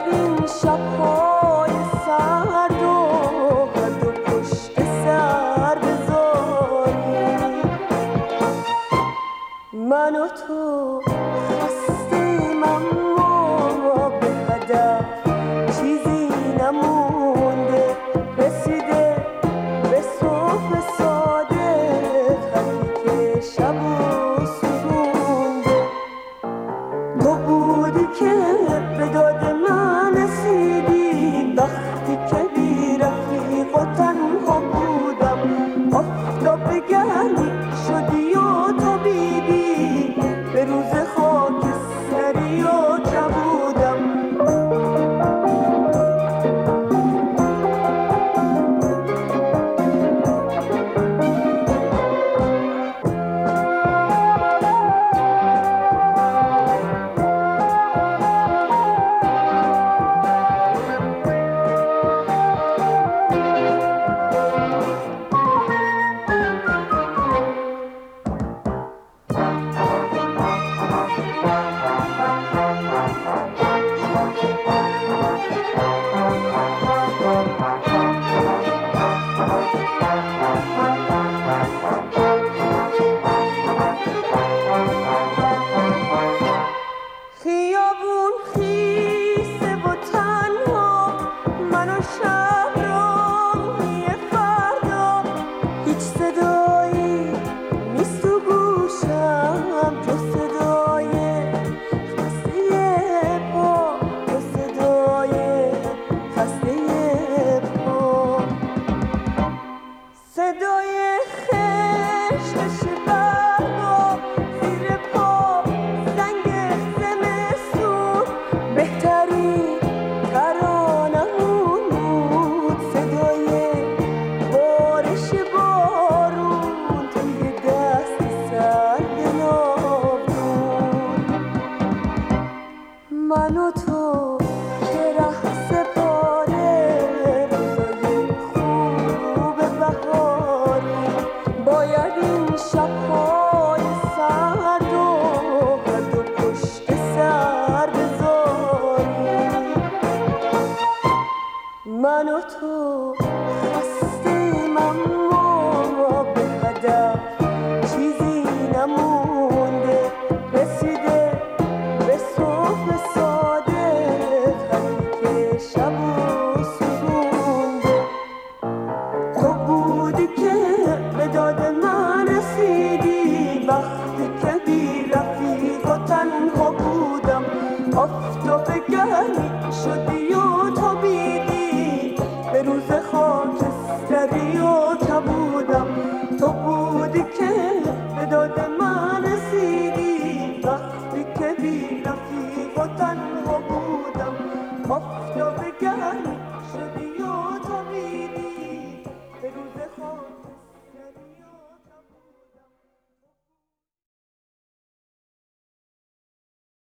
این شب‌های سرد و هر دو پشت سر بذاریم. من و تو خستیم اما به هدف چیزی نمونده، رسیده به صبح صادق هرکی که شب و سرونده. تو بودی که به داد من رسیدی وقتی که بی رفیق و تنها بودم. آفتاب گرمی شدی و تابیدی به روز خاکستری و کبودم. خیابون خیسه و تنها، من و شب راهی فردا. هیچ صدایی نیست تو گوشم جز صدای خسته پا، جز صدای خسته پا. صدای خشخش برگا زیر پا، زنگ زمستون بهترین ترانمون بود. صدای بارش بارون توی دست سرد ناودون. من و تو که ره سپاره روزای خوب بهاری، باید این شب‌های سرد و هر دو پشت سر بذاریم. من و تو خستیم اما به هدف چیزی نمونده، رسیده به صبح صادق هرکی که شب و سرونده. تو بودی که به داد من رسیدی وقتی که بی رفیق و تنها بودم. آفتاب گرمی شدی و تابیدی